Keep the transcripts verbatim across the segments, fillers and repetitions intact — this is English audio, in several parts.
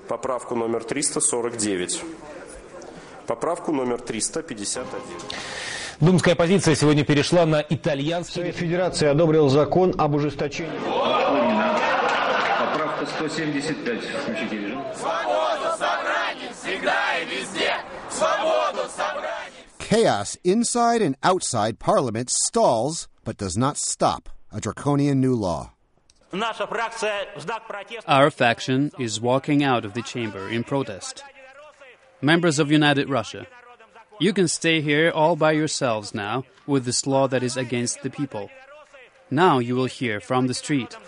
Поправку номер триста сорок девять. Поправку номер триста пятьдесят один. Думская оппозиция сегодня перешла на итальянский... Совет Федерации одобрил закон об ужесточении... Поправка сто семьдесят пять. Включите режим. Свободу собраний всегда и везде! Свободу собраний! Chaos inside and outside Parliament stalls, but does not stop. A draconian new law. Our faction is walking out of the chamber in protest. Members of United Russia, you can stay here all by yourselves now with this law that is against the people. Now you will hear from the street.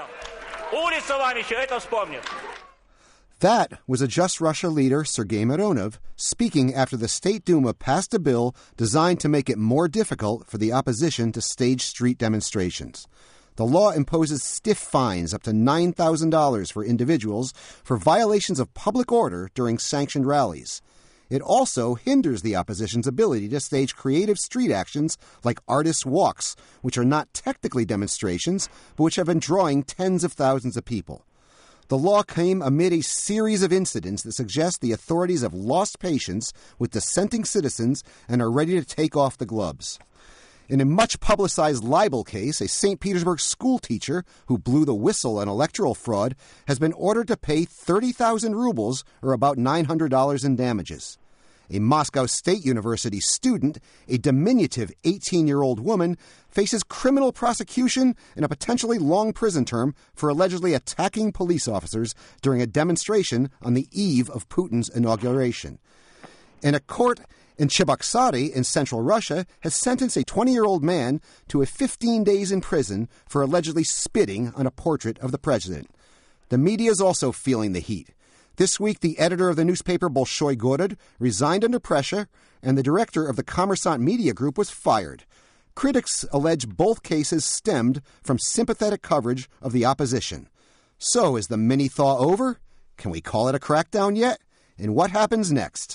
That was a Just Russia leader, Sergei Mironov, speaking after the State Duma passed a bill designed to make it more difficult for the opposition to stage street demonstrations. The law imposes stiff fines up to nine thousand dollars for individuals for violations of public order during sanctioned rallies. It also hinders the opposition's ability to stage creative street actions like artists' walks, which are not technically demonstrations, but which have been drawing tens of thousands of people. The law came amid a series of incidents that suggest the authorities have lost patience with dissenting citizens and are ready to take off the gloves. In a much-publicized libel case, a Saint Petersburg school teacher who blew the whistle on electoral fraud has been ordered to pay thirty thousand rubles, or about nine hundred dollars in damages. A Moscow State University student, a diminutive eighteen-year-old woman, faces criminal prosecution and a potentially long prison term for allegedly attacking police officers during a demonstration on the eve of Putin's inauguration. And a court in Cheboksary in central Russia has sentenced a twenty-year-old man to a fifteen days in prison for allegedly spitting on a portrait of the president. The media is also feeling the heat. This week, the editor of the newspaper Bolshoi Gorod resigned under pressure, and the director of the Kommersant Media Group was fired. Critics allege both cases stemmed from sympathetic coverage of the opposition. So, is the mini-thaw over? Can we call it a crackdown yet? And what happens next?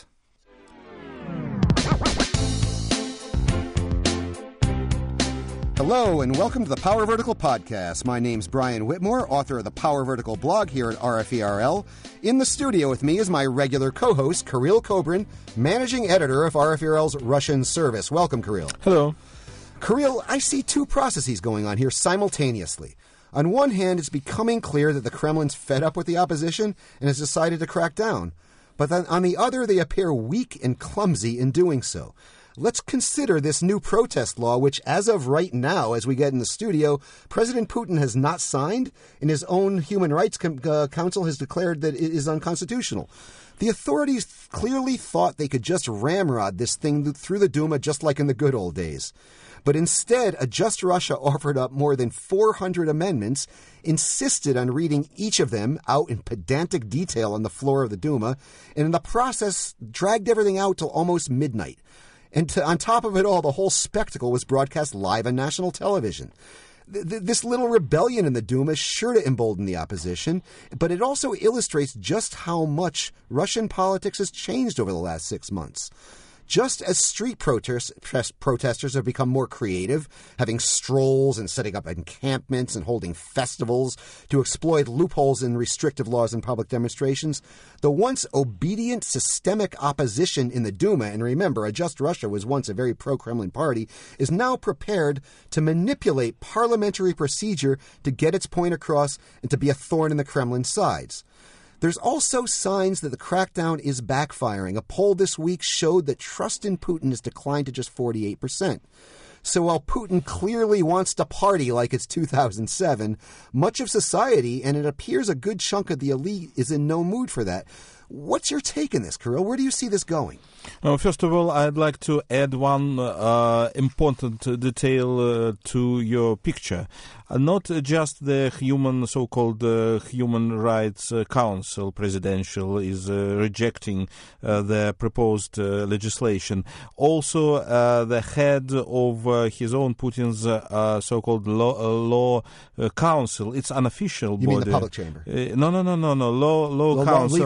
Hello, and welcome to the Power Vertical Podcast. My name's Brian Whitmore, author of the Power Vertical blog here at R F E R L. In the studio with me is my regular co-host, Kirill Kobrin, managing editor of R F E R L's Russian service. Welcome, Kirill. Hello. Kirill, I see two processes going on here simultaneously. On one hand, it's becoming clear that the Kremlin's fed up with the opposition and has decided to crack down. But then on the other, they appear weak and clumsy in doing so. Let's consider this new protest law, which as of right now, as we get in the studio, President Putin has not signed, and his own Human Rights Com- uh, Council has declared that it is unconstitutional. The authorities clearly thought they could just ramrod this thing through the Duma just like in the good old days. But instead, a Just Russia offered up more than four hundred amendments, insisted on reading each of them out in pedantic detail on the floor of the Duma, and in the process dragged everything out till almost midnight. And to, on top of it all, the whole spectacle was broadcast live on national television. Th- th- this little rebellion in the Duma is sure to embolden the opposition, but it also illustrates just how much Russian politics has changed over the last six months. Just as street protest, protesters have become more creative, having strolls and setting up encampments and holding festivals to exploit loopholes in restrictive laws and public demonstrations, the once obedient systemic opposition in the Duma, and remember, a Just Russia was once a very pro-Kremlin party, is now prepared to manipulate parliamentary procedure to get its point across and to be a thorn in the Kremlin's sides. There's also signs that the crackdown is backfiring. A poll this week showed that trust in Putin has declined to just forty-eight percent. So while Putin clearly wants to party like it's two thousand seven, much of society, and it appears a good chunk of the elite, is in no mood for that. What's your take on this, Kirill? Where do you see this going? Uh, first of all, I'd like to add one uh, important detail uh, to your picture. Uh, not just the human, so-called uh, Human Rights uh, Council presidential is uh, rejecting uh, the proposed uh, legislation. Also, uh, the head of uh, his own Putin's uh, uh, so-called law, uh, law uh, council, it's unofficial you body. You mean the public chamber? Uh, no, no, no, no, no. Law, law, law council. Legal, uh,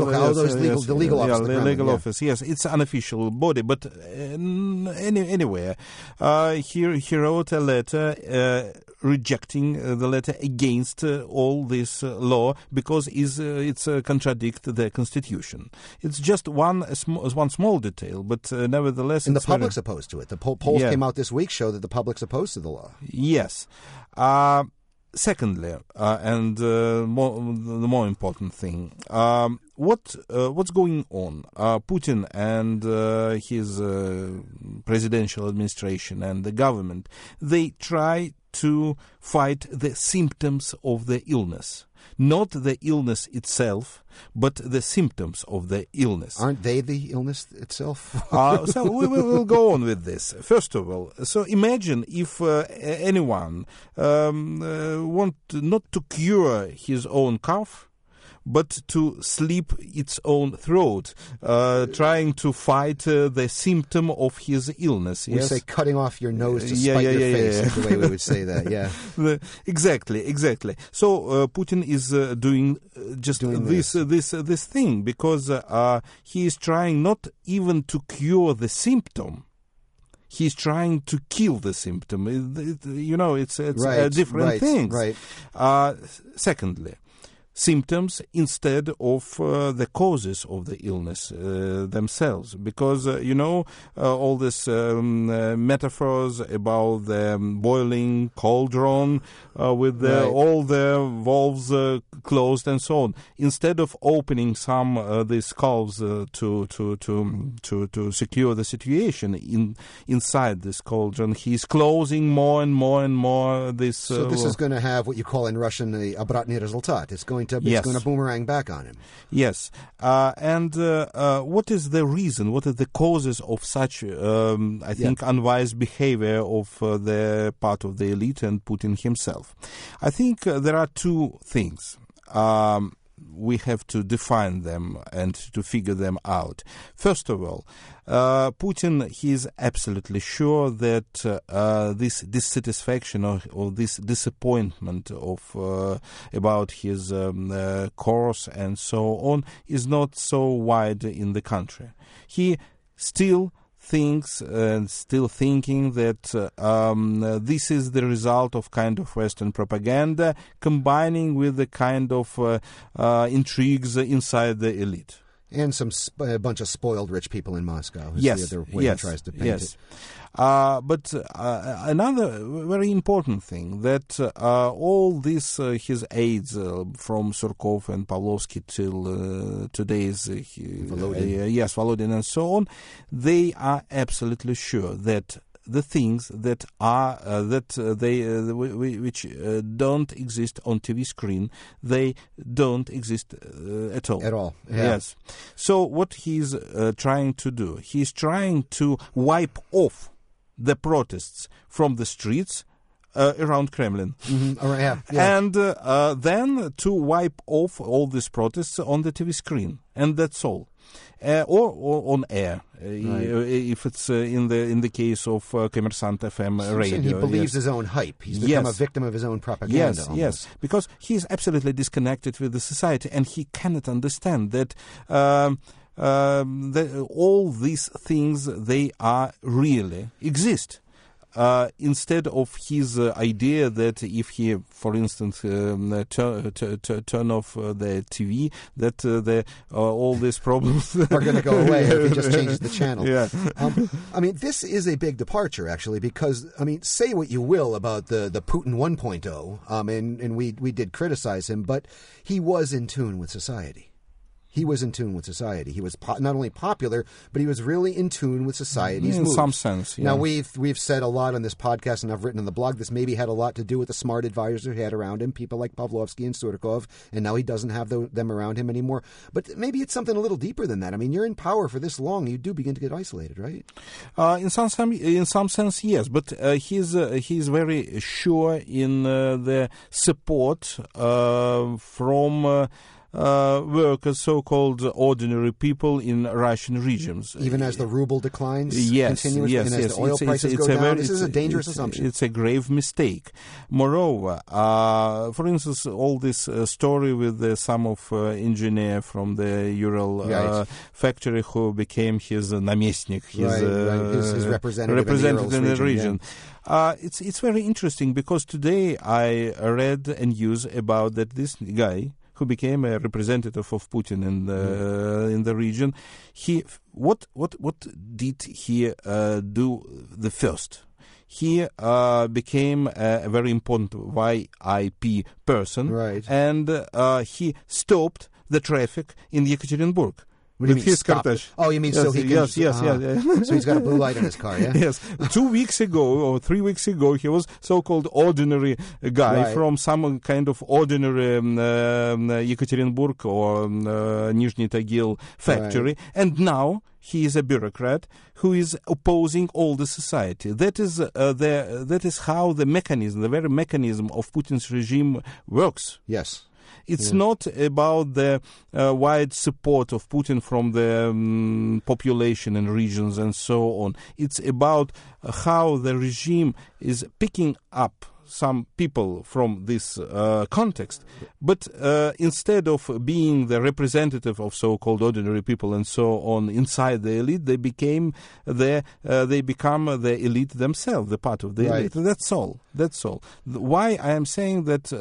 his legal, yes, the legal yeah, office. of the the Kremlin, legal yeah. office. Yes, it's an unofficial body, but uh, any, anywhere. Uh, he he wrote a letter uh, rejecting uh, the letter against uh, all this uh, law because is uh, it's uh, contradict the constitution. It's just one a sm- one small detail, but uh, nevertheless, and the it's very- public's opposed to it. The poll- polls Yeah. came out this week show that the public's opposed to the law. Yes. Uh, secondly, uh, and uh, more, the more important thing, um, what uh, what's going on? Uh, Putin and uh, his uh, presidential administration and the government, they try to fight the symptoms of the illness. Not the illness itself, but the symptoms of the illness. Aren't they the illness itself? uh, so we will we'll go on with this. First of all, so imagine if uh, anyone um, uh, want not to cure his own cough, but to slip its own throat, uh, trying to fight uh, the symptom of his illness. We yes? say cutting off your nose to Yeah, spite yeah, your yeah, face yeah. is the way we would say that, yeah. The- exactly, exactly. So uh, Putin is uh, doing uh, just Doing this this. uh, this uh, this thing because uh, uh, he is trying not even to cure the symptom. He's trying to kill the symptom. It- it- you know, it's it's Right, uh, different right, things. right. Uh, secondly, symptoms instead of uh, the causes of the illness uh, themselves, because uh, you know uh, all these um, uh, metaphors about the um, boiling cauldron uh, with the, Right. all the valves uh, closed and so on. Instead of opening some uh, these valves uh, to to to to to secure the situation in inside this cauldron, he's closing more and more and more this. So uh, this is going to have what you call in Russian the obratny rezultat. It's going to it's Yes. going to boomerang back on him. Yes, uh, and uh, uh, what is the reason? What are the causes of such, um, I think, unwise behavior of uh, the part of the elite and Putin himself? I think uh, there are two things. Um, we have to define them and to figure them out. First of all, uh, Putin, he is absolutely sure that uh, uh, this dissatisfaction or, or this disappointment of uh, about his um, uh, course and so on is not so wide in the country. He still thinks and still thinking that uh, um, uh, this is the result of kind of Western propaganda combining with the kind of uh, uh, intrigues inside the elite. And some sp- a bunch of spoiled rich people in Moscow. Is Yes, the other way yes, he tries to paint yes. it. Uh, but uh, another very important thing that uh, all these uh, his aides uh, from Surkov and Pavlovsky till uh, today's uh, he- Volodin. uh, yes Volodin and so on, they are absolutely sure that the things that are uh, that uh, they uh, w- w- which uh, don't exist on T V screen, they don't exist uh, at all. At all, yeah. Yes. So what he's uh, trying to do, he's trying to wipe off the protests from the streets uh, around Kremlin. Mm-hmm. All right, yeah, yeah. And uh, uh, then to wipe off all these protests on the T V screen. And that's all. Uh, or, or on air, uh, if it's uh, in the in the case of uh, Kommersant F M So radio. he believes yes. his own hype. He's become Yes. a victim of his own propaganda. Yes, almost. yes, because he's absolutely disconnected with the society, and he cannot understand that um, um, the, all these things, they are really exist. Uh, instead of his uh, idea that if he, for instance, um, uh, tur- tur- tur- turn off uh, the T V, that uh, the uh, all these problems are going to go away if he just changes the channel. Yeah. Um, I mean, this is a big departure, actually, because, I mean, say what you will about the, the Putin one point oh, um, and, and we, we did criticize him, but he was in tune with society. He was in tune with society. He was po- not only popular, but he was really in tune with society's in moves. some sense. Yeah. Now, we've we've said a lot on this podcast, and I've written on the blog, this maybe had a lot to do with the smart advisors he had around him, people like Pavlovsky and Surkov, and now he doesn't have the, them around him anymore. But maybe it's something a little deeper than that. I mean, you're in power for this long, you do begin to get isolated, right? Uh, in some, some in some sense, yes, but uh, he's uh, he's very sure in uh, the support uh, from. Uh, uh, workers, so-called ordinary people in Russian regions. Even as the ruble declines yes, continuously yes, and as yes. the oil it's, prices it's, it's go a down, very, this is a dangerous it's, assumption. It's a grave mistake. Moreover, uh, for instance, all this uh, story with the, some of uh, engineer from the Ural uh, right. factory who became his uh, namestnik, his, right, uh, right. His, his representative, representative in the, in the region. Yeah. Uh, it's it's very interesting because today I read a news about that this guy who became a representative of Putin in the mm. in the region. He what what what did he uh, do the first? He uh, became a, a very important V I P person, right. and uh, he stopped the traffic in Yekaterinburg. What do you with mean, his stop? cortege. Oh, you mean yes, so he can... Yes, yes, uh, yes. Yeah. So he's got a blue light in his car, yeah? Yes. Two weeks ago, or three weeks ago, he was so-called ordinary guy right. from some kind of ordinary um, uh, Yekaterinburg or um, uh, Nizhny Tagil factory. Right. And now he is a bureaucrat who is opposing all the society. That is, uh, the, that is how the mechanism, the very mechanism of Putin's regime works. Yes. It's yeah. not about the uh, wide support of Putin from the um, population and regions and so on. It's about uh, how the regime is picking up some people from this uh, context, but uh, instead of being the representative of so-called ordinary people and so on inside the elite, they became the uh, they become the elite themselves, the part of the right. elite. That's all. That's all. Why I am saying that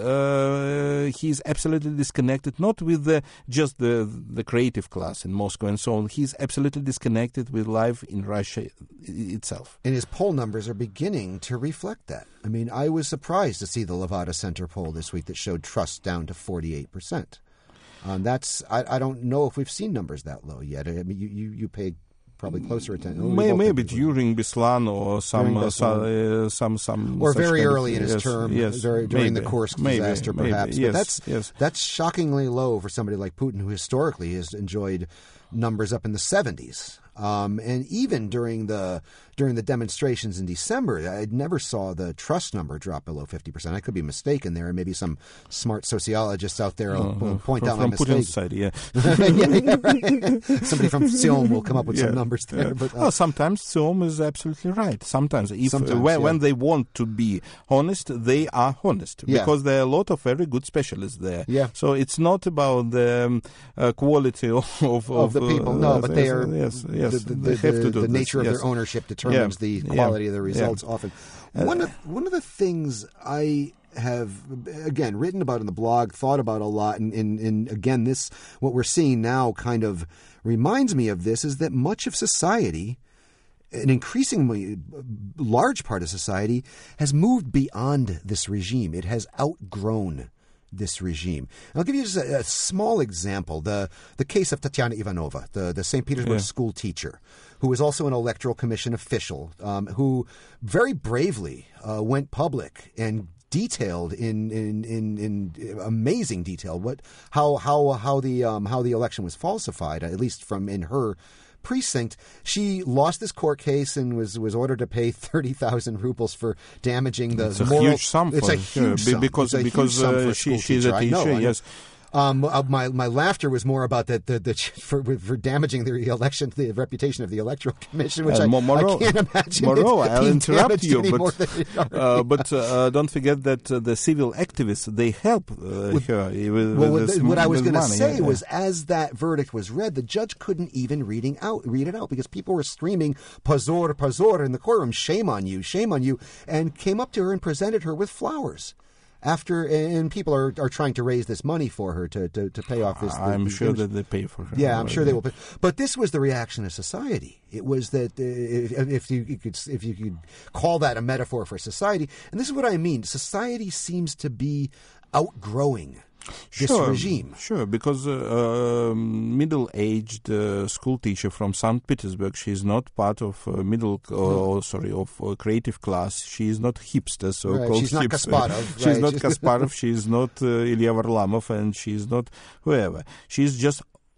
uh, he is absolutely disconnected, not with the just the the creative class in Moscow and so on. He's absolutely disconnected with life in Russia itself. And his poll numbers are beginning to reflect that. I mean, I was surprised to see the Levada Center poll this week that showed trust down to forty-eight percent. Um, that's I, I don't know if we've seen numbers that low yet. I mean, you, you, you pay probably closer attention. Maybe, maybe during Beslan or some uh, some, uh, some some or very kind early of, in his yes, term, yes, very, during maybe, the Kursk maybe, disaster, maybe, perhaps. yes, but that's yes. that's shockingly low for somebody like Putin, who historically has enjoyed numbers up in the seventies. Um, and even during the during the demonstrations in December, I never saw the trust number drop below fifty percent. I could be mistaken there, and maybe some smart sociologists out there will, will point from, out from my mistake. Putin's side, yeah. yeah, yeah right. Somebody from Tsiom will come up with yeah. some numbers there. Yeah. But, uh, well, sometimes Tsiom is absolutely right. Sometimes, if sometimes, uh, when, yeah. when they want to be honest, they are honest yeah. because there are a lot of very good specialists there. Yeah. So it's not about the um, uh, quality of, of, of the people, no, uh, but they are yes, yes, the, the, they the, have to do the this. nature of yes. their ownership determines yeah. the quality yeah. of the results. Yeah. Often, one of one of the things I have again written about in the blog, thought about a lot, and, and, and again, this what we're seeing now kind of reminds me of this, is that much of society, an increasingly large part of society, has moved beyond this regime. It has outgrown this regime. And I'll give you just a, a small example. The the case of Tatiana Ivanova, the, the Saint Petersburg yeah. school teacher, who was also an electoral commission official, um, who very bravely uh, went public and detailed in, in, in, in amazing detail what how how how the um, how the election was falsified, at least from in her precinct. She lost this court case and was, was ordered to pay thirty thousand rubles for damaging the it's a moral... huge sum. It's for, a huge uh, sum. because it's a because huge sum for uh, a she school she's teacher. a teacher. I know, I know. Yes. Um, uh, my my laughter was more about the the, the for, for damaging the election, the reputation of the Electoral Commission, which uh, I, Moro, I can't imagine. Moro, I'll interrupt you, but but, uh, but uh, don't forget that uh, the civil activists, they help uh, with, her. With, well, with with this, the, what I was going to say yeah, was, yeah. as that verdict was read, the judge couldn't even reading out read it out because people were screaming "Pozor, pozor" in the courtroom, "Shame on you, shame on you," and came up to her and presented her with flowers. After and people are, are trying to raise this money for her to, to, to pay off this. I'm the, sure image. that they pay for her. Yeah, I'm sure they will. Pay. But this was the reaction of society. It was that uh, if, if you, you could if you could call that a metaphor for society, and this is what I mean. Society seems to be outgrowing this sure, regime. Sure, because uh, uh, middle-aged uh, school teacher from Saint Petersburg, she is not part of uh, middle, uh, or sorry, of uh, creative class. She is not hipster, so-called right. She's not hipster. Kasparov. She's right. not Kasparov. She is not uh, Ilya Varlamov, and she is not whoever. She is just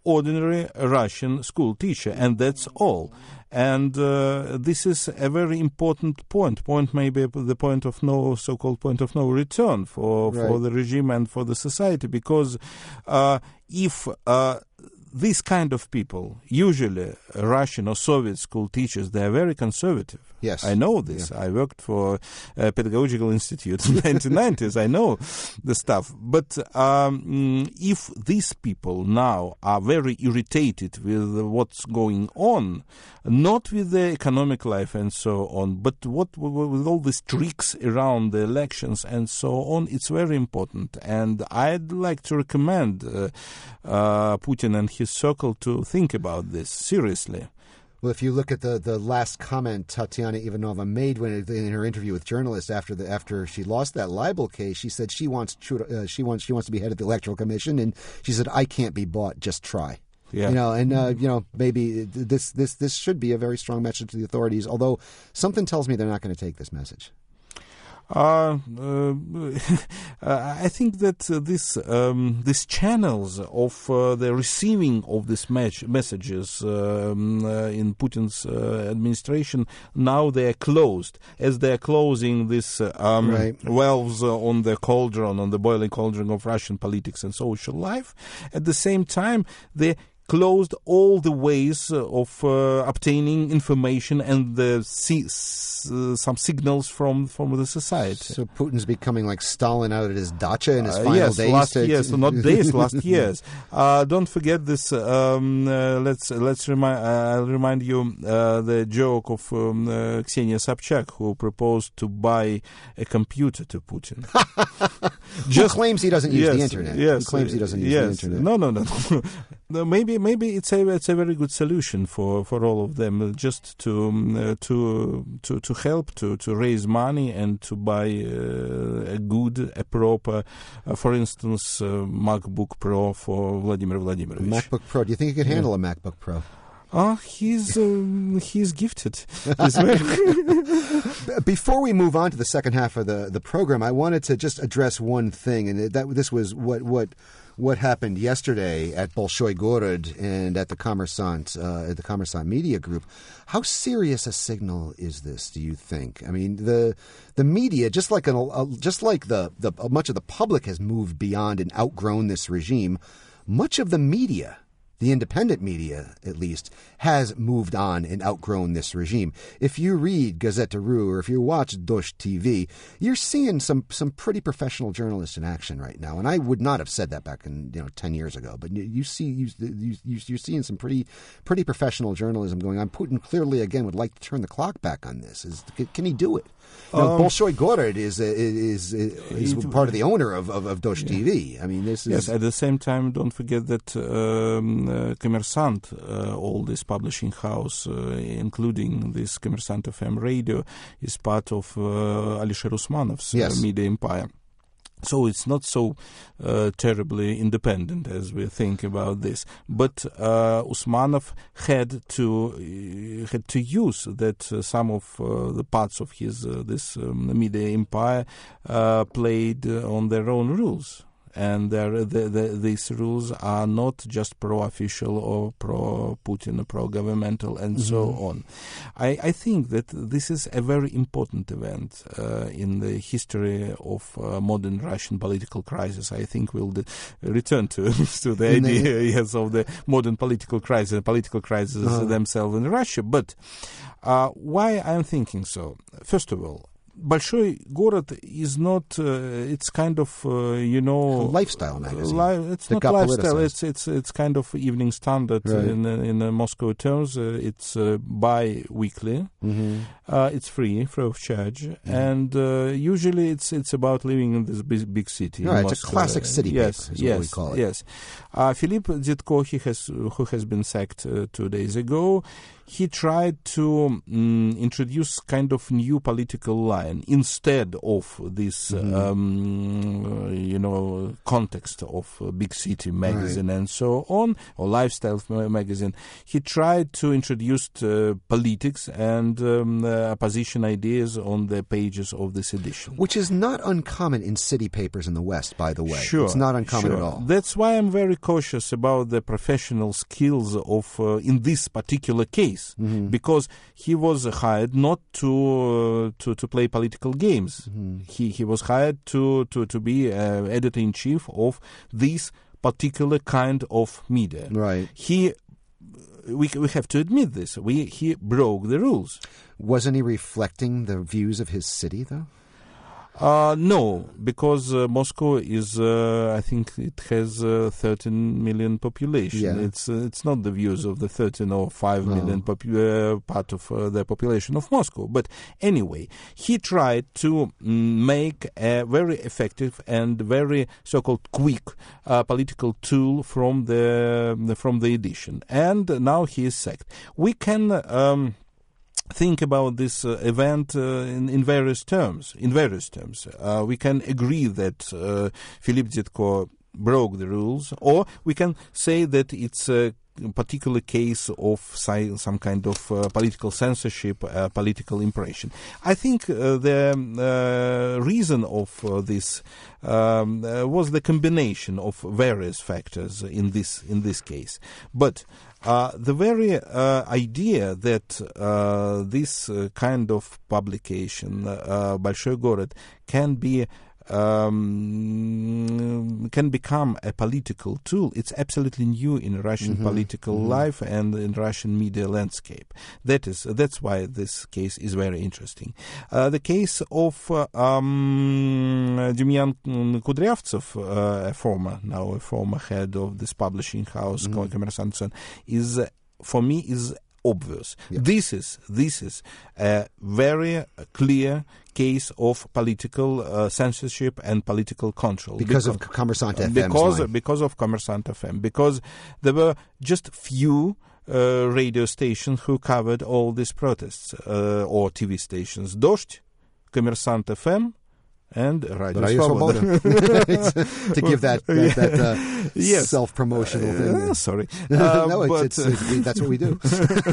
ordinary Russian school teacher, and that's all. And uh, this is a very important point. Point maybe the point of no, so-called point of no return for, right. for the regime and for the society, because uh, if uh, these kind of people, usually Russian or Soviet school teachers, they are very conservative. Yes. I know this. Yeah. I worked for a pedagogical institute in the nineteen nineties. I know the stuff. But um, if these people now are very irritated with what's going on, not with the economic life and so on, but what with all these tricks around the elections and so on, it's very important. And I'd like to recommend uh, uh, Putin and his circle to think about this seriously. Well, if you look at the, the last comment Tatiana Ivanova made when in her interview with journalists after the after she lost that libel case, she said she wants uh, she wants she wants to be head of the Electoral Commission, and she said, "I can't be bought. Just try." Yeah. You know, and uh, you know, maybe this this this should be a very strong message to the authorities. Although something tells me they're not going to take this message. Uh, uh, I think that uh, this um, these channels of uh, the receiving of these me- messages um, uh, in Putin's uh, administration, now they are closed. As they are closing these uh, um, right. valves uh, on the cauldron, on the boiling cauldron of Russian politics and social life, at the same time they closed all the ways of uh, obtaining information and the si- s- uh, some signals from, from the society. So Putin's becoming like Stalin out at his dacha in his Uh, final yes, days. last to, years, to- not days, last years. Uh, don't forget this. Um, uh, let's let's remind. Uh, I'll remind you uh, the joke of um, uh, Ksenia Sobchak, who proposed to buy a computer to Putin. Who claims he doesn't use yes, the internet? Yes, Who claims he doesn't use yes. the internet? No, no, no. no maybe maybe it's a it's a very good solution for, for all of them, uh, just to um, uh, to to to help to, to raise money and to buy uh, a good, a proper, uh, for instance, uh, MacBook Pro for Vladimir Vladimirovich. MacBook Pro. Do you think he could handle a MacBook Pro? Oh, he's um, he's gifted. He's very Before we move on to the second half of the, the program, I wanted to just address one thing, and that this was what what what happened yesterday at Bolshoi Gorod and at the Kommersant uh, at the Kommersant Media Group. How serious a signal is this? Do you think? I mean, the the media, just like an, uh, just like the the much of the public has moved beyond and outgrown this regime. Much of the media, the independent media, at least, has moved on and outgrown this regime. If you read Gazeta Ru or if you watch Dosh T V, you're seeing some some pretty professional journalists in action right now. And I would not have said that back in you know ten years ago. But you, you see, you, you, you're seeing some pretty pretty professional journalism going on. Putin clearly again would like to turn the clock back on this. Is can he do it? Now, um, Bolshoi Gorod is, is is is part of the owner of of, of Dosh yeah. T V. I mean, this is yes. At the same time, don't forget that um, uh, Kommersant, uh, all this publishing house, uh, including this Kommersant F M radio, is part of uh, Alisher Usmanov's yes. uh, media empire. So it's not so uh, terribly independent as we think about this. But uh, Usmanov had to uh, had to use that uh, some of uh, the parts of his uh, this um, media empire uh, played uh, on their own rules. And there, the, the, these rules are not just pro-official or pro-Putin or pro-governmental and mm-hmm. so on. I, I think that this is a very important event uh, in the history of uh, modern Russian political crisis. I think we'll de- return to to the in idea the, yes, of the modern political crisis, political crises uh-huh. themselves in Russia. But uh, why I'm thinking so? First of all, Bolshoi Gorod is not. Uh, it's kind of uh, you know a lifestyle magazine. Li- it's that not lifestyle. It's it's it's kind of Evening Standard right. in in uh, Moscow terms. Uh, it's uh, bi-weekly. Mm-hmm. Uh, it's free, free of charge, mm-hmm. and uh, usually it's it's about living in this big, big city. Right, Moscow. It's a classic city yes, paper. Is yes, what we call it. Yes. Uh, Philippe Dzitko, he has who has been sacked uh, two days ago. he tried to um, introduce kind of new political line instead of this, mm-hmm. um, you know, context of uh, big city magazine right. and so on, or lifestyle magazine. He tried to introduce uh, politics and um, uh, opposition ideas on the pages of this edition. Which is not uncommon in city papers in the West, by the way. Sure. It's not uncommon sure. at all. That's why I'm very cautious about the professional skills of, uh, in this particular case, mm-hmm. because he was hired not to uh, to, to play political games. Mm-hmm. He he was hired to, to, to be uh, editor-in-chief of this particular kind of media. Right. He, we we have to admit this. We he broke the rules. Wasn't he reflecting the views of his city, though? Uh, no, because uh, Moscow is, uh, I think it has uh, thirteen million population. Yeah. It's uh, it's not the views of the thirteen or five no. million popu- uh, part of uh, the population of Moscow. But anyway, he tried to make a very effective and very so-called quick uh, political tool from the from the edition, and now he is sacked. We can. Um, think about this uh, event uh, in, in various terms. In various terms, uh, we can agree that uh, Philippe Dzitko broke the rules, or we can say that it's a particular case of si- some kind of uh, political censorship, uh, political impression. I think uh, the uh, reason of uh, this um, uh, was the combination of various factors in this in this case, but. Uh, the very uh, idea that uh, this uh, kind of publication, uh, Большой город, can be um, can become a political tool, it's absolutely new in Russian mm-hmm. political mm-hmm. life and in Russian media landscape. That is that's why this case is very interesting. Uh, the case of uh, um, Demyan Kudryavtsev, uh, a former now a former head of this publishing house, mm-hmm. Kommersant, is uh, for me is obvious. Yeah. This is this is a very clear case of political uh, censorship and political control because, because of Kommersant F M. Because because of Kommersant F M. Because there were just few uh, radio stations who covered all these protests, uh, or T V stations. Дождь, Kommersant F M. And Radio Svoboda. To give that, that, that uh, yes. self-promotional thing. Uh, sorry. Uh, no, but, it's, it's, it's, that's what we do.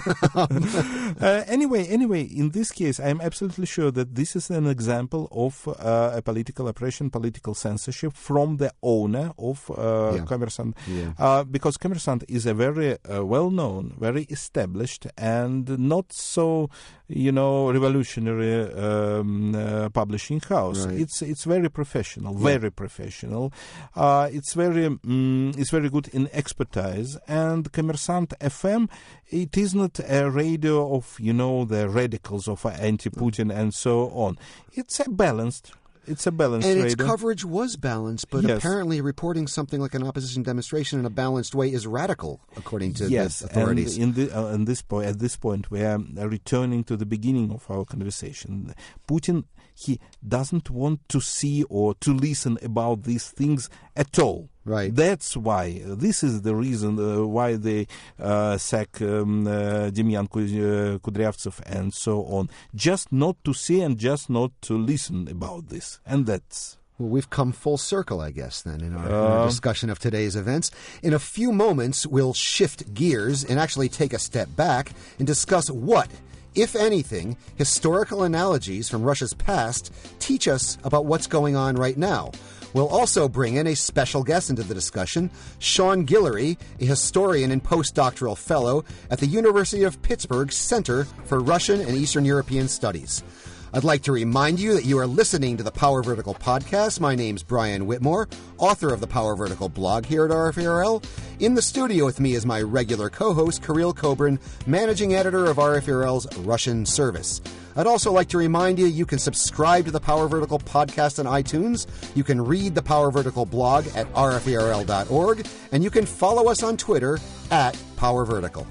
uh, anyway, anyway, in this case, I'm absolutely sure that this is an example of uh, a political oppression, political censorship from the owner of uh, yeah. Kommersant. Yeah. Uh, because Kommersant is a very uh, well-known, very established, and not so, you know, revolutionary um, uh, publishing house. Right. It's it's very professional, yeah. very professional. Uh, it's very um, it's very good in expertise. And Kommersant F M, it is not a radio of, you know, the radicals of anti-Putin and so on. It's a balanced. It's a balanced and radio. its coverage was balanced, but yes. apparently reporting something like an opposition demonstration in a balanced way is radical, according to yes, the authorities. And in the, uh, in this po- at this point, we are returning to the beginning of our conversation. Putin, he doesn't want to see or to listen about these things at all. Right. That's why. Uh, this is the reason uh, why they uh, sack um, uh, Demyan Kudryavtsev and so on. Just not to see and just not to listen about this. And that's... Well, we've come full circle, I guess, then, in our, uh, in our discussion of today's events. In a few moments, we'll shift gears and actually take a step back and discuss what, if anything, historical analogies from Russia's past teach us about what's going on right now. We'll also bring in a special guest into the discussion, Sean Guillory, a historian and postdoctoral fellow at the University of Pittsburgh Center for Russian and Eastern European Studies. I'd like to remind you that you are listening to the Power Vertical podcast. My name's Brian Whitmore, author of the Power Vertical blog here at R F A R L. In the studio with me is my regular co-host, Kirill Kobrin, managing editor of R F A R L's Russian service. I'd also like to remind you you can subscribe to the Power Vertical podcast on iTunes. You can read the Power Vertical blog at R F A R L dot org, and you can follow us on Twitter at Power Vertical.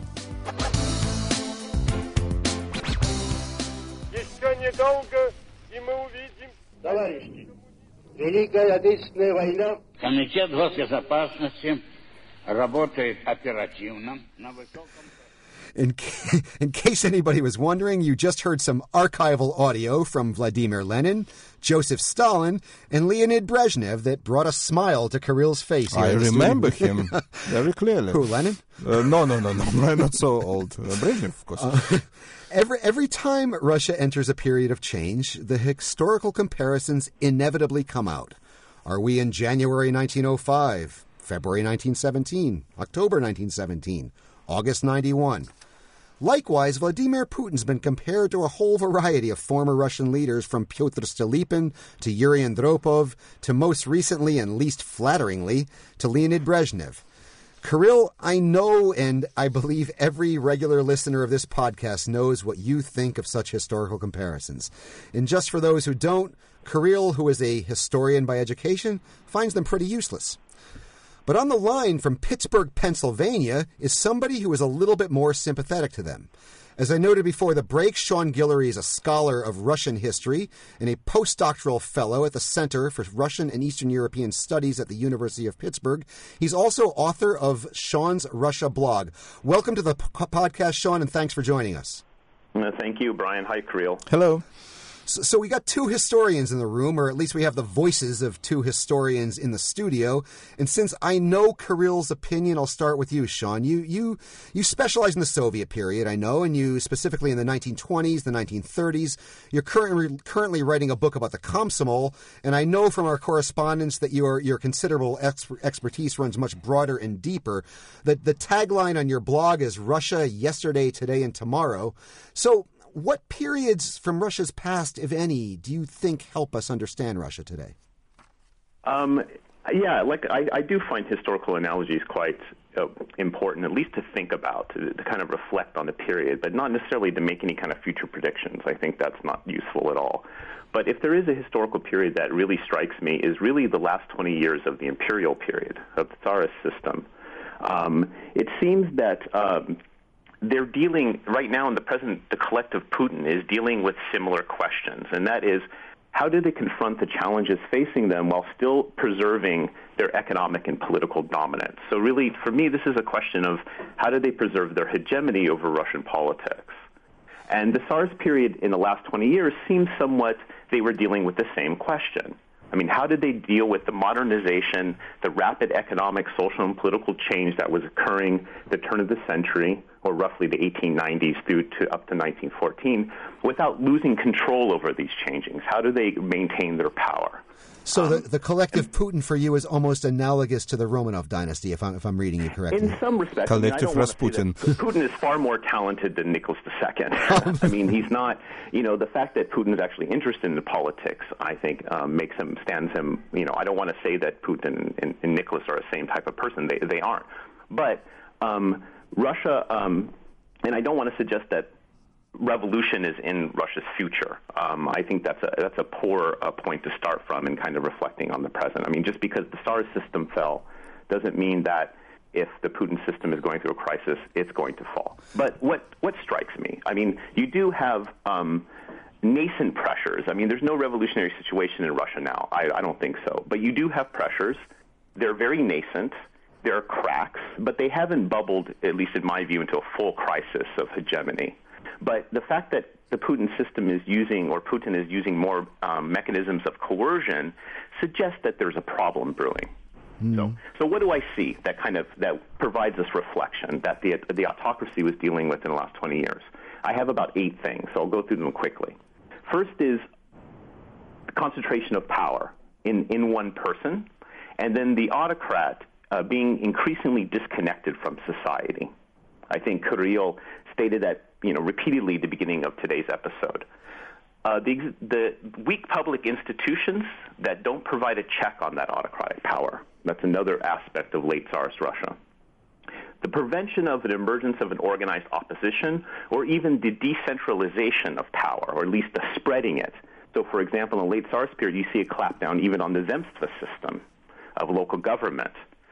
Комитет госбезопасности работает оперативно на высоком... In, ca- in case anybody was wondering, you just heard some archival audio from Vladimir Lenin, Joseph Stalin, and Leonid Brezhnev that brought a smile to Kirill's face. Here I in the remember studio. him very clearly. Who, Lenin? Uh, no, no, no, no. I'm not so old. Uh, Brezhnev, of course. Uh, every, every time Russia enters a period of change, the historical comparisons inevitably come out. Are we in January nineteen oh five, February nineteen seventeen, October nineteen seventeen, August ninety-one? Likewise, Vladimir Putin's been compared to a whole variety of former Russian leaders, from Pyotr Stolypin to Yuri Andropov to, most recently and least flatteringly, to Leonid Brezhnev. Kirill, I know and I believe every regular listener of this podcast knows what you think of such historical comparisons. And just for those who don't, Kirill, who is a historian by education, finds them pretty useless. But on the line from Pittsburgh, Pennsylvania, is somebody who is a little bit more sympathetic to them. As I noted before the break, Sean Guillory is a scholar of Russian history and a postdoctoral fellow at the Center for Russian and Eastern European Studies at the University of Pittsburgh. He's also author of Sean's Russia blog. Welcome to the p- podcast, Sean, and thanks for joining us. Uh, thank you, Brian. Hi, Kirill. Hello. So, so we got two historians in the room, or at least we have the voices of two historians in the studio. And since I know Kirill's opinion, I'll start with you, Sean. You you you specialize in the Soviet period, I know, and you specifically in the nineteen twenties, the nineteen thirties. You're currently currently writing a book about the Komsomol, and I know from our correspondence that your your considerable ex- expertise runs much broader and deeper. That the tagline on your blog is Russia yesterday, today, and tomorrow. So, what periods from Russia's past, if any, do you think help us understand Russia today? Um, yeah, like I, I do find historical analogies quite uh, important, at least to think about, to, to kind of reflect on the period, but not necessarily to make any kind of future predictions. I think that's not useful at all. But if there is a historical period that really strikes me, is really the last twenty years of the imperial period, of the Tsarist system. Um, it seems that Um, they're dealing, right now in the present, the collective Putin is dealing with similar questions, and that is, how do they confront the challenges facing them while still preserving their economic and political dominance? So really, for me, this is a question of how do they preserve their hegemony over Russian politics? And the Tsarist period in the last twenty years seems somewhat they were dealing with the same question. I mean, how did they deal with the modernization, the rapid economic, social, and political change that was occurring at the turn of the century, or roughly the eighteen nineties through to up to nineteen fourteen, without losing control over these changings? How do they maintain their power? So um, the, the collective Putin for you is almost analogous to the Romanov dynasty, if I'm, if I'm reading you correctly. In some respects. Collective I mean, I Rasputin. Putin is far more talented than Nicholas the Second. I mean, he's not, you know, the fact that Putin is actually interested in politics, I think, um, makes him, stands him, you know, I don't want to say that Putin and, and Nicholas are the same type of person. They, they aren't. But um, Russia, um, and I don't want to suggest that revolution is in Russia's future. Um, I think that's a that's a poor uh, point to start from in kind of reflecting on the present. I mean, just because the Tsarist system fell doesn't mean that if the Putin system is going through a crisis, it's going to fall. But what, what strikes me, I mean, you do have um, nascent pressures. I mean, there's no revolutionary situation in Russia now. I, I don't think so. But you do have pressures. They're very nascent. There are cracks, but they haven't bubbled, at least in my view, into a full crisis of hegemony. But the fact that the Putin system is using, or Putin is using more um, mechanisms of coercion, suggests that there's a problem brewing. Mm. So, so what do I see that kind of that provides this reflection that the the autocracy was dealing with in the last twenty years? I have about eight things, so I'll go through them quickly. First is the concentration of power in, in one person, and then the autocrat uh, being increasingly disconnected from society. I think Kirill stated that, you know, repeatedly at the beginning of today's episode. Uh, the, the weak public institutions that don't provide a check on that autocratic power. That's another aspect of late Tsarist Russia. The prevention of an emergence of an organized opposition, or even the decentralization of power, or at least the spreading it. So, for example, in the late Tsarist period, you see a clampdown even on the Zemstva system of local government.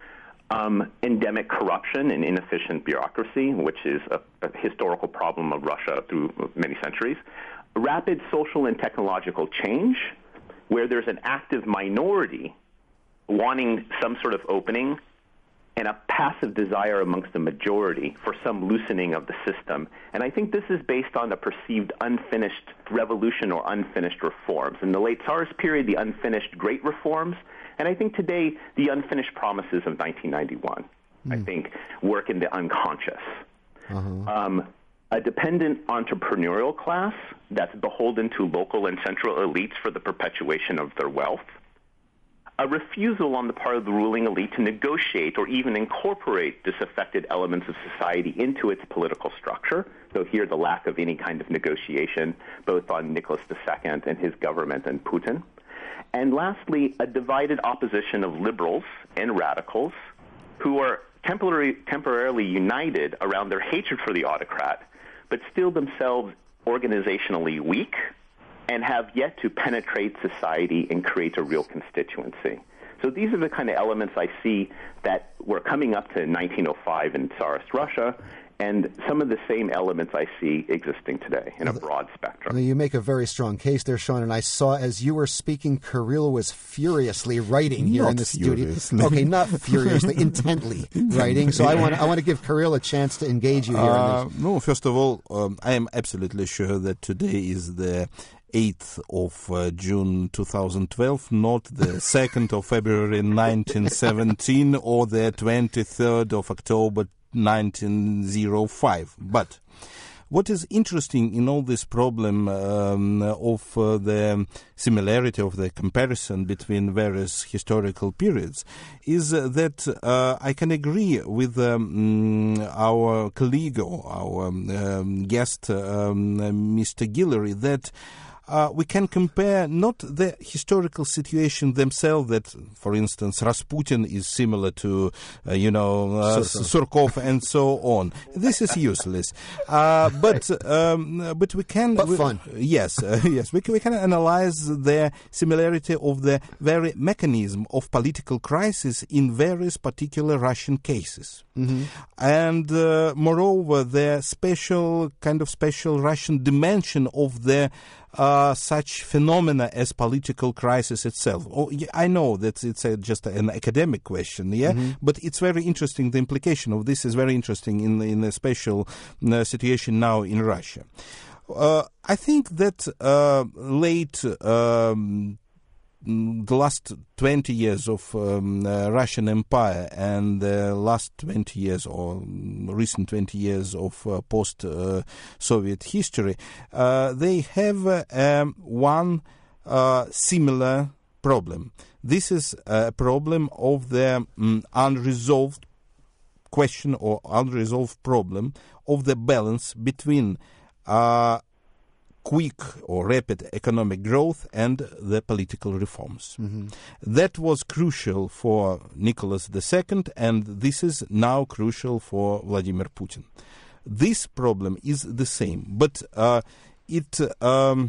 Um, endemic corruption and inefficient bureaucracy, which is a, a historical problem of Russia through many centuries. Rapid social and technological change, where there's an active minority wanting some sort of opening and a passive desire amongst the majority for some loosening of the system. And I think this is based on a perceived unfinished revolution or unfinished reforms. In the late Tsarist period, the unfinished great reforms, and I think today the unfinished promises of nineteen ninety-one, mm. I think, work in the unconscious. Uh-huh. Um, a dependent entrepreneurial class that's beholden to local and central elites for the perpetuation of their wealth, a refusal on the part of the ruling elite to negotiate or even incorporate disaffected elements of society into its political structure. So here the lack of any kind of negotiation, both on Nicholas the Second and his government and Putin. And lastly, a divided opposition of liberals and radicals who are temporary, temporarily united around their hatred for the autocrat, but still themselves organizationally weak and have yet to penetrate society and create a real constituency. So these are the kind of elements I see that were coming up to nineteen oh five in Tsarist Russia, and some of the same elements I see existing today in a broad spectrum. You make a very strong case there, Sean, and I saw as you were speaking, Kirill was furiously writing here not in the furiously. studio. Okay, not furiously, intently writing. So I want I want to give Kirill a chance to engage you here. Uh, on this. No, first of all, um, I am absolutely sure that today is the eighth of uh, June two thousand twelve, not the second of February nineteen seventeen or the twenty-third of October nineteen oh five. But what is interesting in all this problem um, of uh, the similarity of the comparison between various historical periods is uh, that uh, I can agree with um, our colleague or our um, guest, um, Mister Guillory, that Uh, we can compare not the historical situation themselves, that, for instance, Rasputin is similar to, uh, you know, uh, Surkov and so on. This is useless. Uh, but um, but we can... But we, fun. Yes, uh, yes. We can, we can analyze the similarity of the very mechanism of political crisis in various particular Russian cases. Mm-hmm. And uh, moreover, the special, kind of special Russian dimension of the Uh, such phenomena as political crisis itself. Oh, I know that it's a, just an academic question, yeah, mm-hmm. but it's very interesting. The implication of this is very interesting in in a special uh, situation now in Russia. Uh, I think that uh, late. Um, The last twenty years of um, uh, Russian Empire and the last twenty years or recent twenty years of uh, post-Soviet uh, history, uh, they have uh, um, one uh, similar problem. This is a problem of the um, unresolved question or unresolved problem of the balance between uh, quick or rapid economic growth and the political reforms. Mm-hmm. That was crucial for Nicholas the Second, and this is now crucial for Vladimir Putin. This problem is the same, but uh, it um,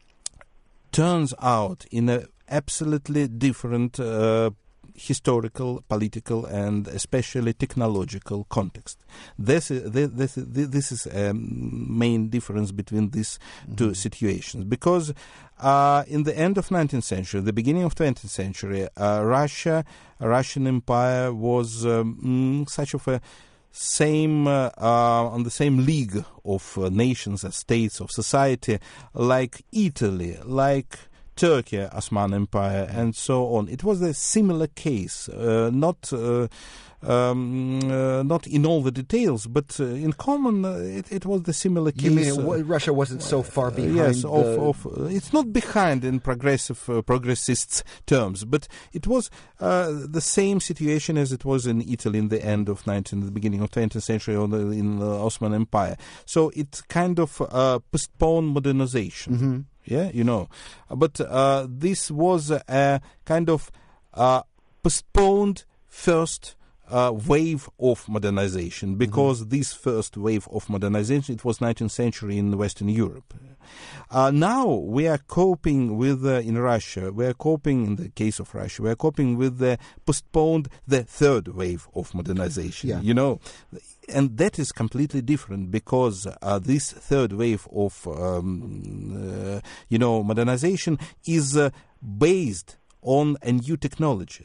turns out in an absolutely different uh, historical, political, and especially technological context. This is, this, this is a main difference between these mm-hmm. two situations. Because uh, in the end of nineteenth century, the beginning of twentieth century, uh, Russia, Russian Empire was um, such of a same uh, uh, on the same league of uh, nations, of states, of society, like Italy, like Turkey, Osman Empire, and so on. It was a similar case, uh, not uh, um, uh, not in all the details, but uh, in common, uh, it, it was the similar case. You mean uh, Russia wasn't so far behind? Uh, yes, the... of, of, uh, it's not behind in progressive uh, progressists terms, but it was uh, the same situation as it was in Italy in the end of nineteenth, the beginning of twentieth century, or the, in the Ottoman Empire. So it kind of uh, postponed modernization. Mm-hmm. Yeah, you know, but uh, this was a kind of uh, postponed first uh, wave of modernization, because mm-hmm. this first wave of modernization, it was nineteenth century in Western Europe. Uh, now we are coping with, uh, in Russia, we are coping, in the case of Russia, we are coping with the postponed, the third wave of modernization, yeah. you know. And that is completely different, because uh, this third wave of, um, uh, you know, modernization is uh, based on uh, new technologies.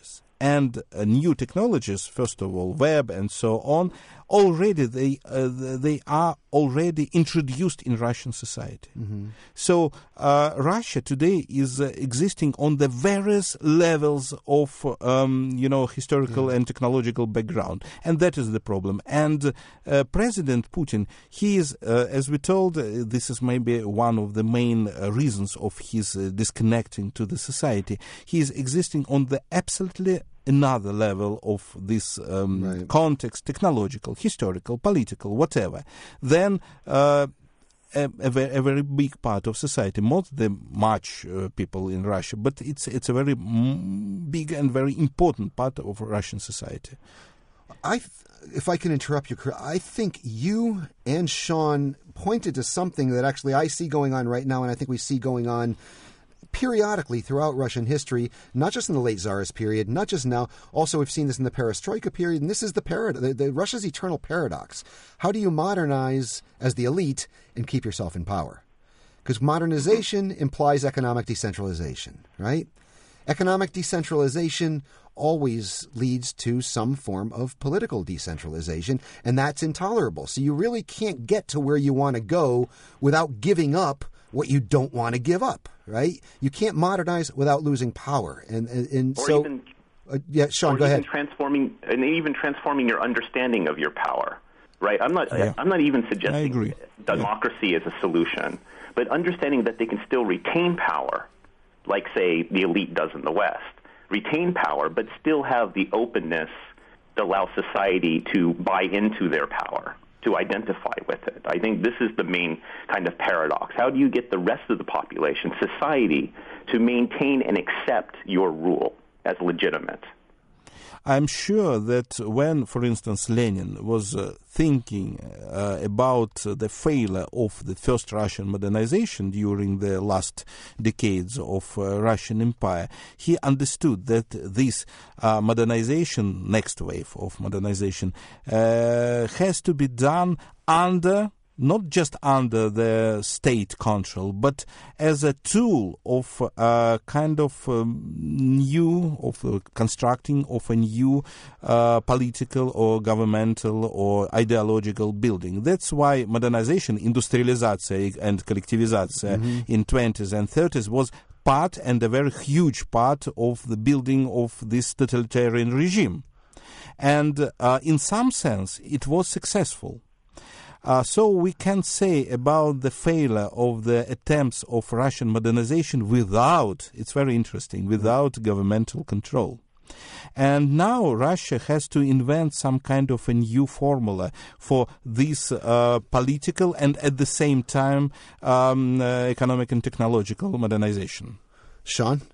and uh, new technologies, first of all, web and so on, already they uh, they are already introduced in Russian society. Mm-hmm. So uh, Russia today is uh, existing on the various levels of um, you know historical yeah. and technological background, and that is the problem. And uh, President Putin, he is, uh, as we told, uh, this is maybe one of the main uh, reasons of his uh, disconnecting to the society. He is existing on the absolutely another level of this um, right. context, technological, historical, political, whatever, then uh, a, a, very, a very big part of society, not the much uh, people in Russia, but it's it's a very m- big and very important part of Russian society. I, th- if I can interrupt you, I think you and Sean pointed to something that actually I see going on right now, and I think we see going on periodically throughout Russian history, not just in the late Tsarist period, not just now. Also, we've seen this in the Perestroika period, and this is the, parad- the, the Russia's eternal paradox. How do you modernize as the elite and keep yourself in power? Because modernization implies economic decentralization, right? Economic decentralization always leads to some form of political decentralization, and that's intolerable. So you really can't get to where you want to go without giving up what you don't want to give up, right? You can't modernize without losing power, and and, and or so even, uh, yeah, Sean, or go even ahead. Transforming and even transforming your understanding of your power, right? I'm not. Yeah. I'm not even suggesting democracy yeah. is a solution, but understanding that they can still retain power, like say the elite does in the West, retain power, but still have the openness to allow society to buy into their power, to identify with it. I think this is the main kind of paradox. How do you get the rest of the population, society, to maintain and accept your rule as legitimate? I'm sure that when, for instance, Lenin was uh, thinking uh, about uh, the failure of the first Russian modernization during the last decades of uh, Russian Empire, he understood that this uh, modernization, next wave of modernization, uh, has to be done under not just under the state control, but as a tool of a uh, kind of um, new, of uh, constructing of a new uh, political or governmental or ideological building. That's why modernization, industrialization and collectivization mm-hmm. in twenties and thirties was part and a very huge part of the building of this totalitarian regime. And uh, in some sense, it was successful. Uh, so we can say about the failure of the attempts of Russian modernization without, it's very interesting, without governmental control. And now Russia has to invent some kind of a new formula for this uh, political and at the same time um, uh, economic and technological modernization. Sean?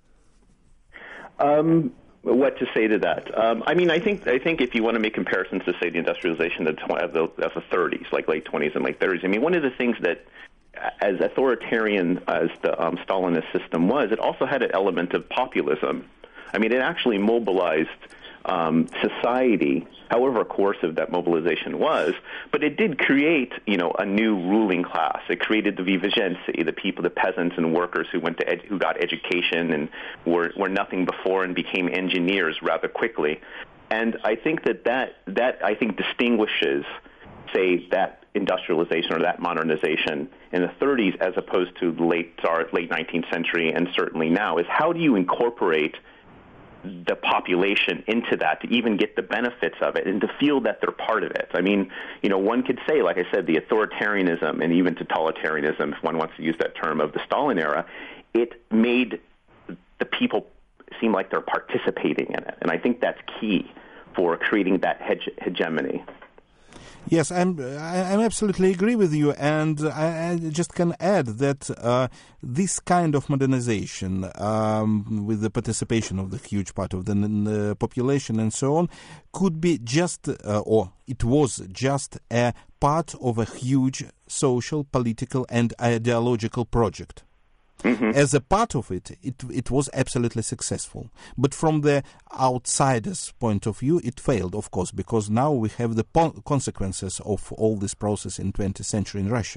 Um... What to say to that? Um, I mean, I think I think if you want to make comparisons to, say, the industrialization of the, of the, of the thirties, like late twenties and late thirties, I mean, one of the things that, as authoritarian as the um, Stalinist system was, it also had an element of populism. I mean, it actually mobilized um, society, however coercive that mobilization was, but it did create, you know, a new ruling class. It created the vivagency, the people, the peasants and workers who went to ed- who got education and were were nothing before and became engineers rather quickly. And I think that that, that I think distinguishes, say, that industrialization or that modernization in the thirties as opposed to the late late nineteenth century and certainly now, is how do you incorporate the population into that to even get the benefits of it and to feel that they're part of it. I mean, you know, one could say, like I said, the authoritarianism and even totalitarianism, if one wants to use that term, of the Stalin era, it made the people seem like they're participating in it. And I think that's key for creating that hege- hegemony. Yes, I'm I I'm absolutely agree with you, and I, I just can add that uh, this kind of modernization, um, with the participation of the huge part of the uh, population and so on, could be just, uh, or it was just a part of a huge social, political, and ideological project. Mm-hmm. As a part of it, it, it was absolutely successful. But from the outsider's point of view, it failed, of course, because now we have the po- consequences of all this process in twentieth century in Russia.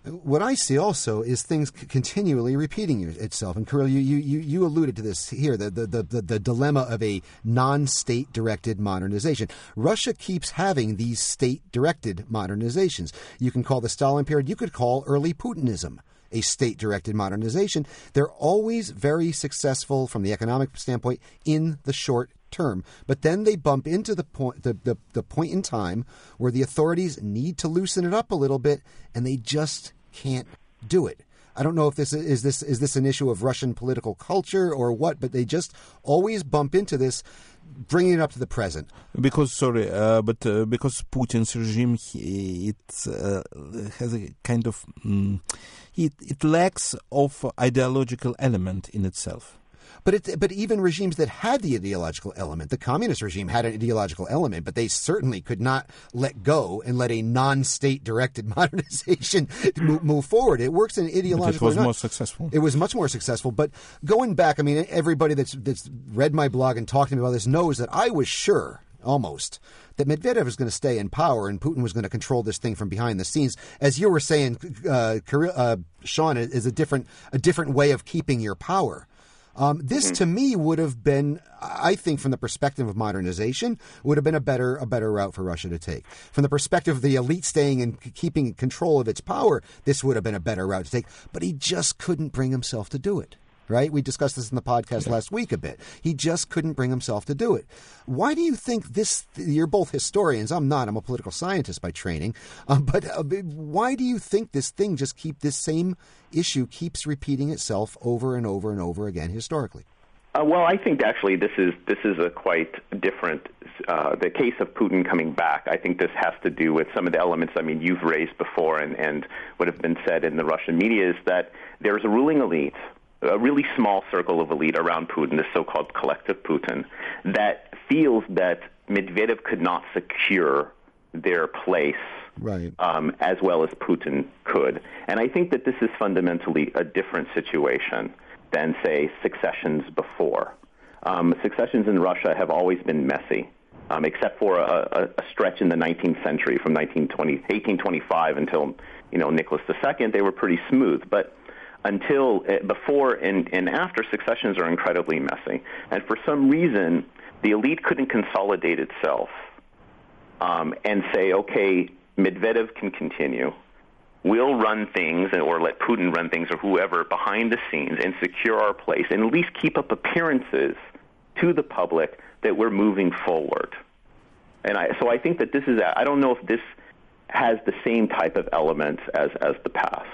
What I see also is things c- continually repeating itself. And Kirill, you, you, you alluded to this here, the, the, the, the dilemma of a non-state directed modernization. Russia keeps having these state-directed modernizations. You can call the Stalin period, you could call early Putinism a state-directed modernization. They're always very successful from the economic standpoint in the short term. But then they bump into the point the, the, the point in time where the authorities need to loosen it up a little bit, and they just can't do it. I don't know if this is this is this an issue of Russian political culture or what, but they just always bump into this, bringing it up to the present. Because, sorry, uh, but uh, because Putin's regime, he, it uh, has a kind of, mm, it, it lacks of ideological element in itself. But it, but even regimes that had the ideological element, the communist regime had an ideological element, but they certainly could not let go and let a non-state directed modernization move, move forward. It works in ideological. But it was more successful. It was much more successful. But going back, I mean, everybody that's that's read my blog and talked to me about this knows that I was sure, almost, that Medvedev was going to stay in power and Putin was going to control this thing from behind the scenes. As you were saying, uh, uh, Sean, is a different a different way of keeping your power. Um, this, to me, would have been, I think, from the perspective of modernization, would have been a better a better route for Russia to take. From the perspective of the elite staying and keeping control of its power, this would have been a better route to take. But he just couldn't bring himself to do it. Right? We discussed this in the podcast yeah. last week a bit. He just couldn't bring himself to do it. Why do you think this, you're both historians, I'm not, I'm a political scientist by training, um, but uh, why do you think this thing just keep, this same issue keeps repeating itself over and over and over again historically? Uh, well, I think actually this is this is a quite different, uh, the case of Putin coming back. I think this has to do with some of the elements, I mean, you've raised before and, and what have been said in the Russian media is that there's a ruling elite, a really small circle of elite around Putin, the so-called collective Putin, that feels that Medvedev could not secure their place right. um, as well as Putin could. And I think that this is fundamentally a different situation than, say, successions before. Um, successions in Russia have always been messy, um, except for a, a stretch in the nineteenth century from eighteen twenty-five until, you know, Nicholas the Second, they were pretty smooth. But until uh, before and, and after, successions are incredibly messy. And for some reason, the elite couldn't consolidate itself um, and say, okay, Medvedev can continue. We'll run things, or let Putin run things, or whoever, behind the scenes and secure our place and at least keep up appearances to the public that we're moving forward. And I, so I think that this is, I don't know if this has the same type of elements as, as the past.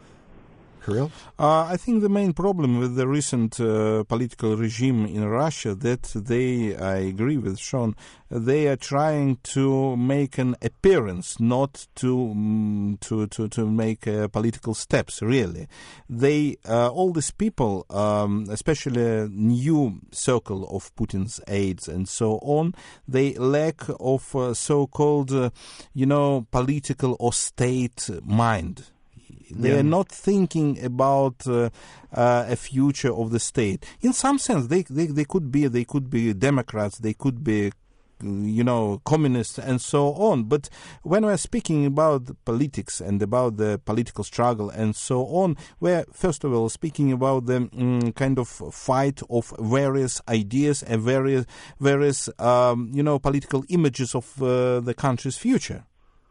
Uh, I think the main problem with the recent uh, political regime in Russia that they, I agree with Sean, they are trying to make an appearance, not to um, to, to to make uh, political steps. Really, they uh, all these people, um, especially a new circle of Putin's aides and so on, they lack of uh, so-called, uh, you know, political or state mind. They yeah. are not thinking about uh, uh, a future of the state. In some sense, they, they they could be they could be Democrats, they could be, you know, communists and so on. But when we're speaking about politics and about the political struggle and so on, we're first of all speaking about the um, kind of fight of various ideas and various various um, you know, political images of uh, the country's future.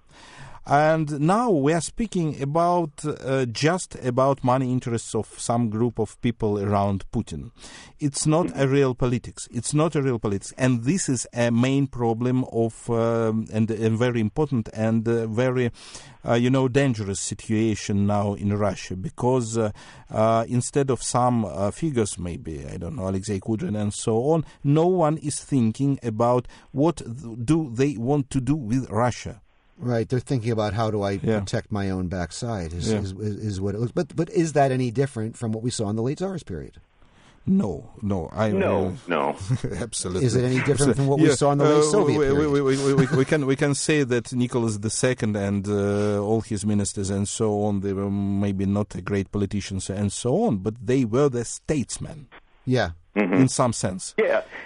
And now we are speaking about uh, just about money interests of some group of people around Putin. It's not a real politics. It's not a real politics. And this is a main problem of, um, and a very important and uh, very, uh, you know, dangerous situation now in Russia. Because uh, uh, instead of some uh, figures, maybe, I don't know, Alexei Kudrin and so on, no one is thinking about what do they want to do with Russia. Right, they're thinking about how do I yeah. protect my own backside is, yeah. is, is, is what it was. But but is that any different from what we saw in the late Tsarist period? No, no, I no, uh, no, absolutely. Is it any different from what yeah. we saw in the late uh, Soviet we, period? We, we, we, we, we can we can say that Nicholas the Second and uh, all his ministers and so on, they were maybe not great politicians and so on, but they were the statesmen. Yeah. Mm-hmm. In some sense. Yeah.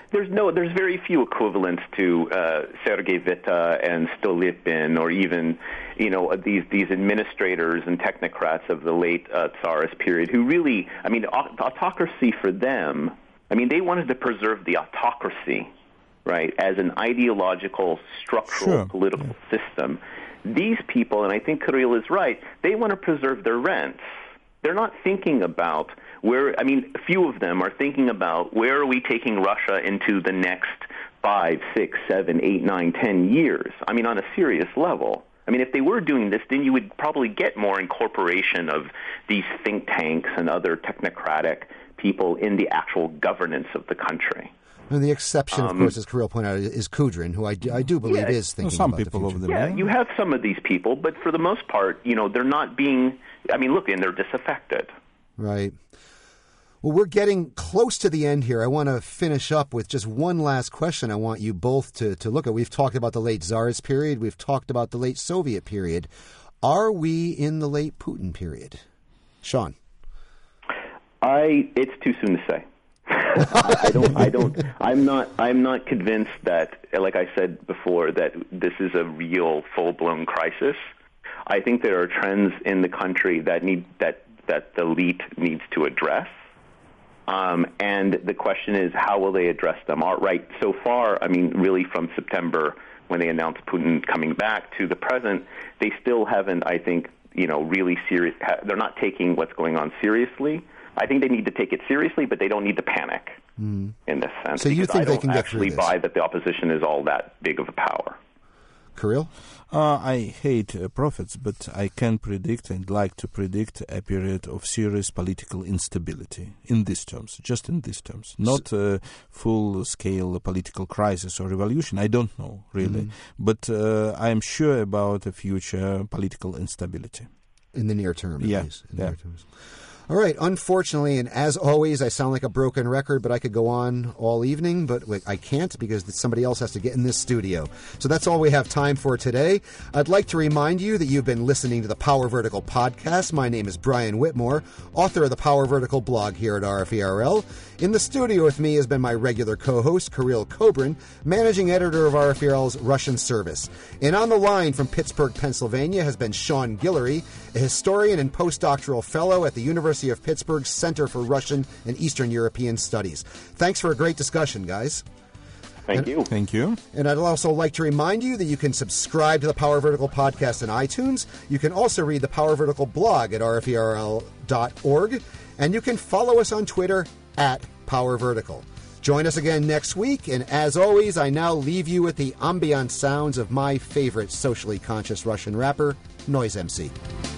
There's no, there's very few equivalents to uh, Sergei Witta and Stolypin, or even, you know, these these administrators and technocrats of the late uh, Tsarist period, who really, I mean, autocracy for them, I mean, they wanted to preserve the autocracy, right, as an ideological, structural, sure. political system. These people, and I think Kirill is right, they want to preserve their rents. They're not thinking about where, I mean, a few of them are thinking about where are we taking Russia into the next five, six, seven, eight, nine, ten years. I mean, on a serious level. I mean, if they were doing this, then you would probably get more incorporation of these think tanks and other technocratic people in the actual governance of the country. And the exception, of um, course, as Kirill pointed out, is Kudrin, who I do, I do believe yeah, is thinking some about people the over future. there. Yeah, you have some of these people, but for the most part, you know, they're not being, I mean, look, and they're disaffected. Right. Well, we're getting close to the end here. I want to finish up with just one last question I want you both to, to look at. We've talked about the late Tsarist period. We've talked about the late Soviet period. Are we in the late Putin period? Sean? I, it's too soon to say. I don't. I don't. I'm not. I'm not convinced that, like I said before, that this is a real full-blown crisis. I think there are trends in the country that need that that the elite needs to address, um, and the question is, how will they address them? All right. So far, I mean, really, from September when they announced Putin coming back to the present, they still haven't. I think, you know, really serious. They're not taking what's going on seriously. I think they need to take it seriously, but they don't need to panic mm. in this sense. So you think I they don't can get through actually this? buy that the opposition is all that big of a power. Kirill? Uh, I hate uh, prophets, but I can predict and like to predict a period of serious political instability in these terms, just in these terms. Not a full-scale political crisis or revolution. I don't know, really. Mm. But uh, I am sure about a future political instability. In the near term, at yeah. least. In yeah. the near term. All right, unfortunately, and as always, I sound like a broken record, but I could go on all evening, but I can't because somebody else has to get in this studio. So that's all we have time for today. I'd like to remind you that you've been listening to the Power Vertical podcast. My name is Brian Whitmore, author of the Power Vertical blog here at R F E R L. In the studio with me has been my regular co-host, Kirill Kobrin, managing editor of R F E R L's Russian service. And on the line from Pittsburgh, Pennsylvania, has been Sean Guillory, a historian and postdoctoral fellow at the University of Pittsburgh's Center for Russian and Eastern European Studies. Thanks for a great discussion, guys. Thank and, you. Thank you. And I'd also like to remind you that you can subscribe to the Power Vertical podcast on iTunes. You can also read the Power Vertical blog at R F E R L dot org. And you can follow us on Twitter at Power Vertical. Join us again next week. And as always, I now leave you with the ambient sounds of my favorite socially conscious Russian rapper, Noise M C.